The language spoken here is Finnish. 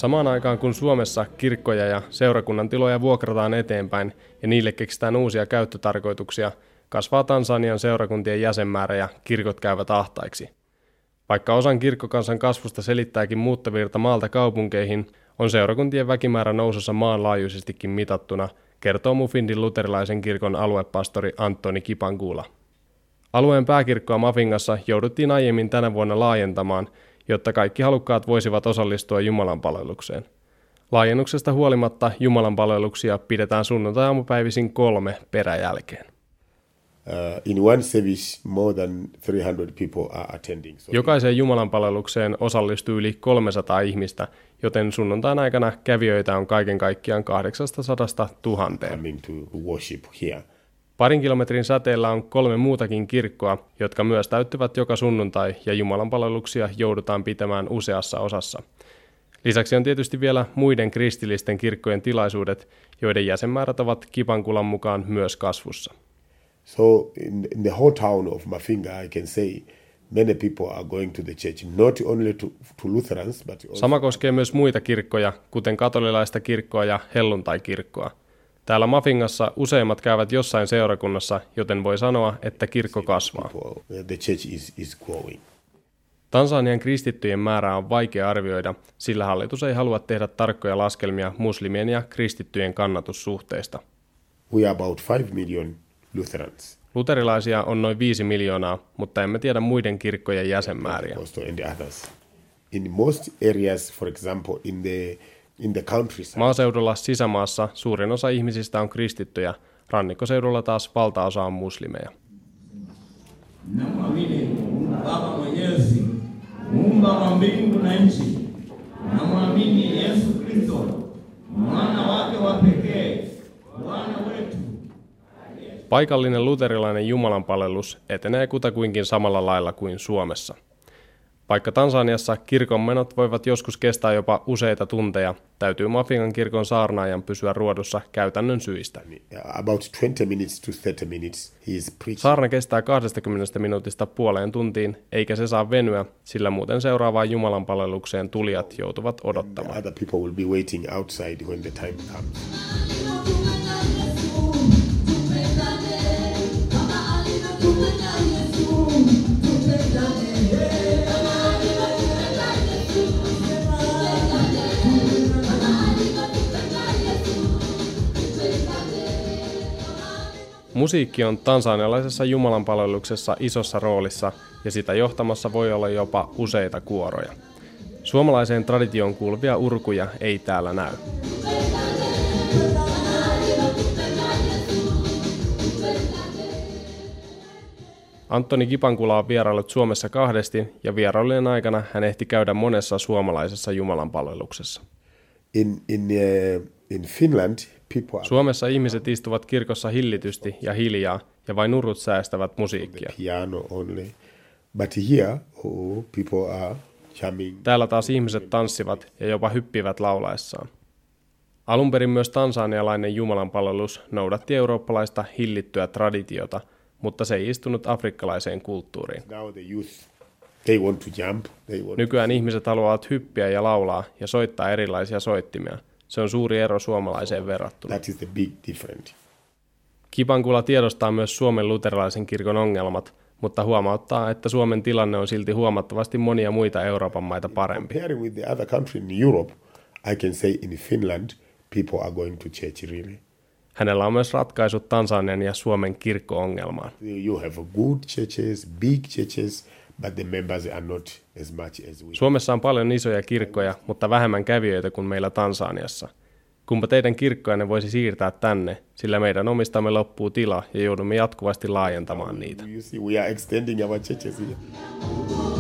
Samaan aikaan kun Suomessa kirkkoja ja seurakunnan tiloja vuokrataan eteenpäin ja niille keksitään uusia käyttötarkoituksia, kasvaa Tansanian seurakuntien jäsenmäärä ja kirkot käyvät ahtaiksi. Vaikka osan kirkkokansan kasvusta selittääkin muuttovirta maalta kaupunkeihin, on seurakuntien väkimäärä nousussa maanlaajuisestikin mitattuna, kertoo Mufindin luterilaisen kirkon aluepastori Antoni Kipangula. Alueen pääkirkkoa Mafingassa jouduttiin aiemmin tänä vuonna laajentamaan, jotta kaikki halukkaat voisivat osallistua jumalanpalvelukseen. Laajennuksesta huolimatta jumalanpalveluksia pidetään sunnuntai-aamupäivisin 3 peräjälkeen. In one service, more than 300 people are attending. Jokaiseen jumalanpalvelukseen osallistuu yli 300 ihmistä, joten sunnuntain aikana kävijöitä on kaiken kaikkiaan 800 000. Coming to worship here. Parin kilometrin säteellä on 3 muutakin kirkkoa, jotka myös täyttyvät joka sunnuntai ja jumalanpalveluksia joudutaan pitämään useassa osassa. Lisäksi on tietysti vielä muiden kristillisten kirkkojen tilaisuudet, joiden jäsenmäärät ovat Kipangulan mukaan myös kasvussa. So in the whole town of Mafinga, I can say many people are going to the church, not only to Lutherans, but also... Sama koskee myös muita kirkkoja, kuten katolilaista kirkkoa ja helluntai-kirkkoa. Täällä Mafingassa useimmat käyvät jossain seurakunnassa, joten voi sanoa, että kirkko kasvaa. The church is growing. Tansanian kristittyjen määrää on vaikea arvioida, sillä hallitus ei halua tehdä tarkkoja laskelmia muslimien ja kristittyjen kannatussuhteista. We are about 5 million Lutherans. Luterilaisia on noin 5 miljoonaa, mutta emme tiedä muiden kirkkojen jäsenmääriä. In most areas, for example, in the countryside. Maaseudulla sisämaassa suurin osa ihmisistä on kristittyjä, rannikkoseudulla taas valtaosa on muslimeja. Namwamini Baba Mwenyezi, Muumba wa mbingu na nchi. Namwamini Yesu Kristo, mwana wake wa pekee, Bwana wetu. Paikallinen luterilainen jumalanpalvelus etenee kutakuinkin samalla lailla kuin Suomessa. Vaikka Tansaniassa kirkonmenot voivat joskus kestää jopa useita tunteja, täytyy Mafingan kirkon saarnaajan pysyä ruodussa käytännön syistä. About 20 minutes to 30 minutes he is preaching. Saarna kestää 20 minuutista puoleen tuntiin, eikä se saa venyä, sillä muuten seuraavaan jumalanpalvelukseen tulijat joutuvat odottamaan. Other people will be waiting outside when the time comes. Musiikki on tansanialaisessa jumalanpalveluksessa isossa roolissa ja sitä johtamassa voi olla jopa useita kuoroja. Suomalaiseen traditioon kuuluvia urkuja ei täällä näy. Antoni Kipangula on vieraillut Suomessa 2 ja vierailujen aikana hän ehti käydä monessa suomalaisessa jumalanpalveluksessa. In Finland, Suomessa ihmiset istuvat kirkossa hillitysti ja hiljaa ja vain urut säästävät musiikkia. Piano only. But here, people are jamming. Täällä taas ihmiset tanssivat ja jopa hyppivät laulaessaan. Alun perin myös tansanialainen jumalanpalvelus noudatti eurooppalaista hillittyä traditiota, mutta se ei istunut afrikkalaiseen kulttuuriin. Nykyään ihmiset haluavat hyppiä ja laulaa ja soittaa erilaisia soittimia. Se on suuri ero suomalaiseen verrattuna. That is the big difference. Kipangula tiedostaa myös Suomen luterilaisen kirkon ongelmat, mutta huomauttaa, että Suomen tilanne on silti huomattavasti monia muita Euroopan maita parempi. Comparing with the other country in Europe, I can say in Finland people are going to church really. Hänellä on myös ratkaisut Tansanian ja Suomen kirkko-ongelmaan. You have good churches, big churches, but the members are not as much as we. Suomessa on paljon isoja kirkkoja, mutta vähemmän kävijöitä kuin meillä Tansaniassa. Kumpa teidän kirkkojanne voisi siirtää tänne, sillä meidän omistamme loppuu tila ja joudumme jatkuvasti laajentamaan niitä. You see, we are extending our churches here.